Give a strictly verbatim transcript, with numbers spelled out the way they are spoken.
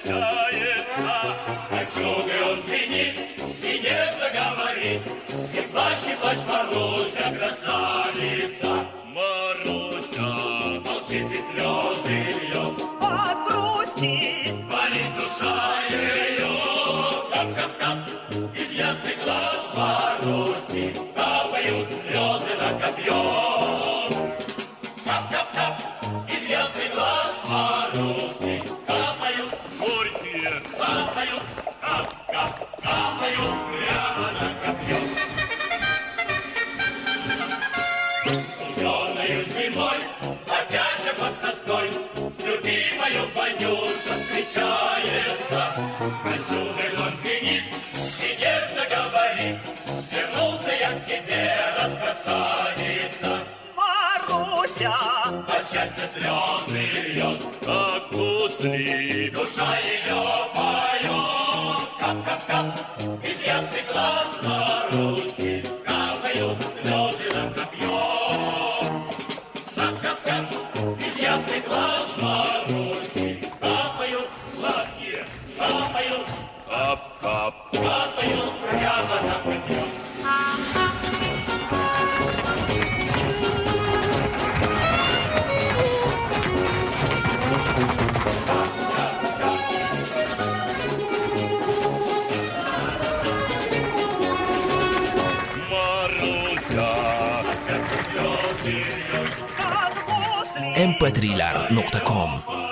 качается. Кольчугой он звенит и нежно говорит: не плачь, не плачь, Маруся, красавица. Маруся молчит и слезы льет от грусти, болит душа ее. Кап-кап-кап из ясных глаз Маруси капают слезы на копье. Кап-кап-кап из ясных глаз Маруси капают горькие, капают, кап-кап, капают прямо на копье. Студеною зимой опять же под сосной с любимою Ванюша встречается. Кольчугой он звенит и нежно говорит: вернулся я к тебе, раскрасавица. Маруся, От счастья слезы льет, как гусли, душа ее поет. Кап-кап-кап из ясных глаз Маруси капают слезы на копье. Кап-кап-кап из ясных глаз Маруси капают сладкие, капают, кап-кап, капают прямо на копье. от счастья слезы льет, как гусли. эм пэ три лар точка ком